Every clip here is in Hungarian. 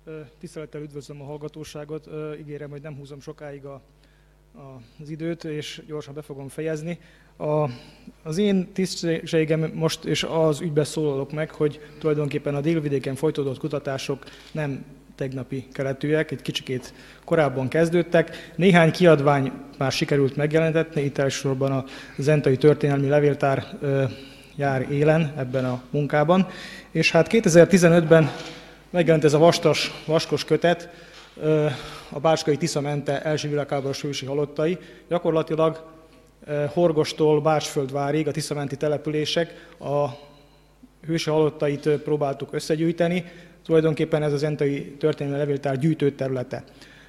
Tisztelettel üdvözlöm a hallgatóságot. Ígérem, hogy nem húzom sokáig az időt, és gyorsan be fogom fejezni. Az én tisztségem most, és az ügyben szólalok meg, hogy tulajdonképpen a délvidéken folytatott kutatások nem tegnapi keletűek, egy kicsikét korábban kezdődtek. Néhány kiadvány már sikerült megjelentetni, itt elsősorban a Zentai Történelmi Levéltár jár élen ebben a munkában. És hát 2015-ben megjelent ez a vaskos kötet, a bácskai Tisza-Mente első világháborús hősi halottai. Gyakorlatilag Horgostól Bácsföldvárig a tiszamenti települések a hősi halottait próbáltuk összegyűjteni. Tulajdonképpen ez a Zentai Történelmi Levéltár gyűjtőterülete.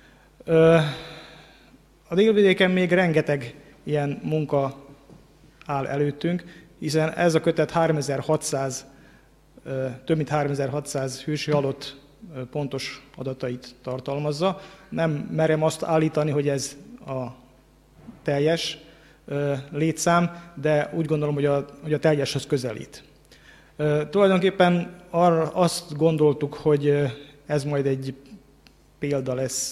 A délvidéken még rengeteg ilyen munka áll előttünk, hiszen ez a kötet több mint 3600 hősi halott pontos adatait tartalmazza. Nem merem azt állítani, hogy ez a teljes létszám, de úgy gondolom, hogy a teljeshez közelít. Tulajdonképpen azt gondoltuk, hogy ez majd egy példa lesz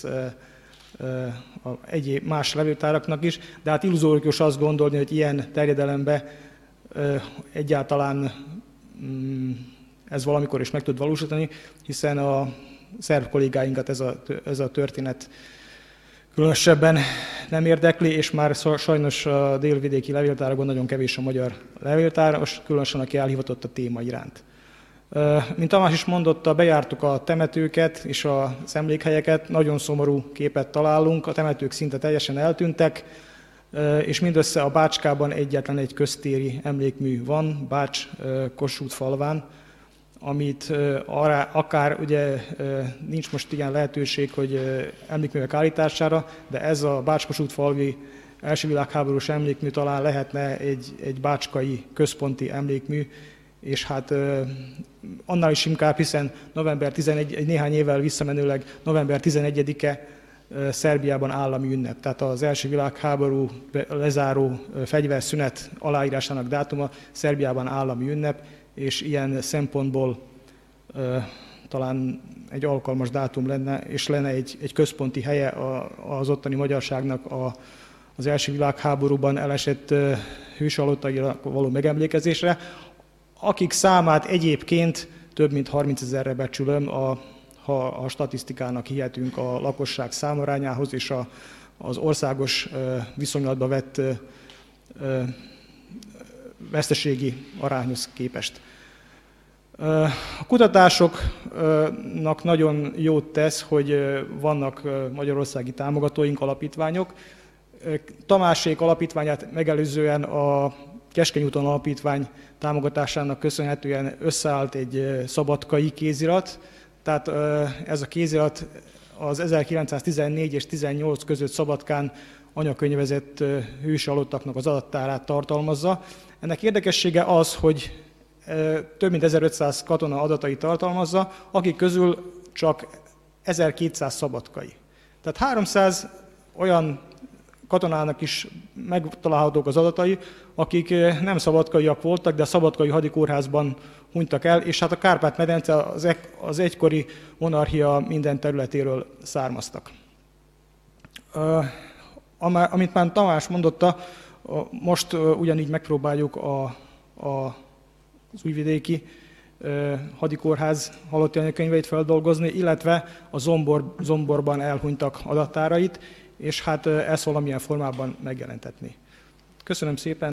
egyéb más levéltáraknak is, de hát illuzórikus azt gondolni, hogy ilyen terjedelemben egyáltalán ez valamikor is meg tud valósítani, hiszen a szerb kollégáinkat ez a történet különösebben nem érdekli, és már sajnos a délvidéki levéltárakban nagyon kevés a magyar levéltár, most különösen aki elhivatott a téma iránt. Mint Tamás is mondotta, bejártuk a temetőket és az emlékhelyeket, nagyon szomorú képet találunk, a temetők szinte teljesen eltűntek, és mindössze a Bácskában egyetlen egy köztéri emlékmű van, Bács Kossuth falván, amit akár ugye nincs most ilyen lehetőség, hogy emlékművek állítására, de ez a Bács-Kossuth falvi első világháborús emlékmű talán lehetne egy bácskai központi emlékmű, és hát annál is inkább, hiszen november 11, néhány évvel visszamenőleg november 11-e Szerbiában állami ünnep. Tehát az első világháború lezáró fegyverszünet aláírásának dátuma Szerbiában állami ünnep, és ilyen szempontból talán egy alkalmas dátum lenne, és lenne egy központi helye az ottani magyarságnak az első világháborúban elesett hőshalottakra való megemlékezésre, akik számát egyébként több mint 30 000-re becsülöm, ha a statisztikának hihetünk a lakosság számarányához és az országos viszonylatba vett veszteségi arányhoz képest. A kutatásoknak nagyon jót tesz, hogy vannak magyarországi támogatóink, alapítványok. Tamásék alapítványát megelőzően a Keskeny úton alapítvány támogatásának köszönhetően összeállt egy szabadkai kézirat. Tehát ez a kézirat az 1914 és 18 között Szabadkán anyakönyvezett hősi halottaknak az adattárát tartalmazza. Ennek érdekessége az, hogy több mint 1500 katona adatai tartalmazza, akik közül csak 1200 szabadkai. Tehát 300 olyan katonának is megtalálhatók az adatai, akik nem szabadkaiak voltak, de a szabadkai hadikórházban hunytak el, és hát a Kárpát-medence az egykori monarchia minden területéről származtak. Amit már Tamás mondotta, most ugyanígy megpróbáljuk az újvidéki hadikórház halotti anyakönyveit feldolgozni, illetve a Zomborban elhunytak adattárait, és hát ezt valamilyen formában megjelentetni. Köszönöm szépen!